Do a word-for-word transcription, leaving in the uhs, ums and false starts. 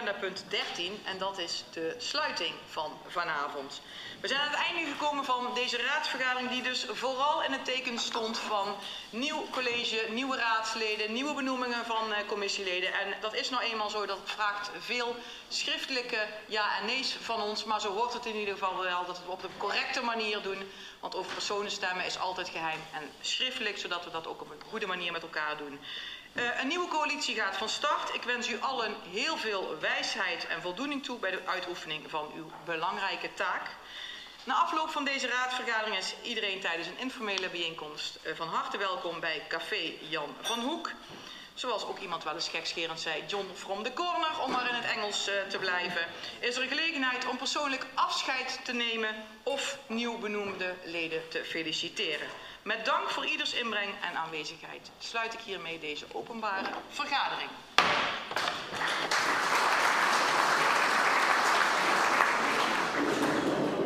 agendapunt dertien en dat is de sluiting van vanavond. We zijn aan het einde gekomen van deze raadsvergadering die dus vooral in het teken stond van nieuw college, nieuwe raadsleden, nieuwe benoemingen van uh, commissieleden. En dat is nou eenmaal zo, dat vraagt veel schriftelijke ja en nee's van ons, maar zo hoort het in ieder geval wel dat we het op de correcte manier doen. Want over personen stemmen is altijd geheim en schriftelijk, zodat we dat ook op een goede manier met elkaar doen. Uh, een nieuwe coalitie gaat van start. Ik wens u allen heel veel wijsheid en voldoening toe bij de uitoefening van uw belangrijke taak. Na afloop van deze raadsvergadering is iedereen tijdens een informele bijeenkomst uh, van harte welkom bij Café Jan van Hoek. Zoals ook iemand wel eens gekscherend zei, John from the corner, om maar in het Engels uh, te blijven, is er een gelegenheid om persoonlijk afscheid te nemen of nieuw benoemde leden te feliciteren. Met dank voor ieders inbreng en aanwezigheid sluit ik hiermee deze openbare vergadering.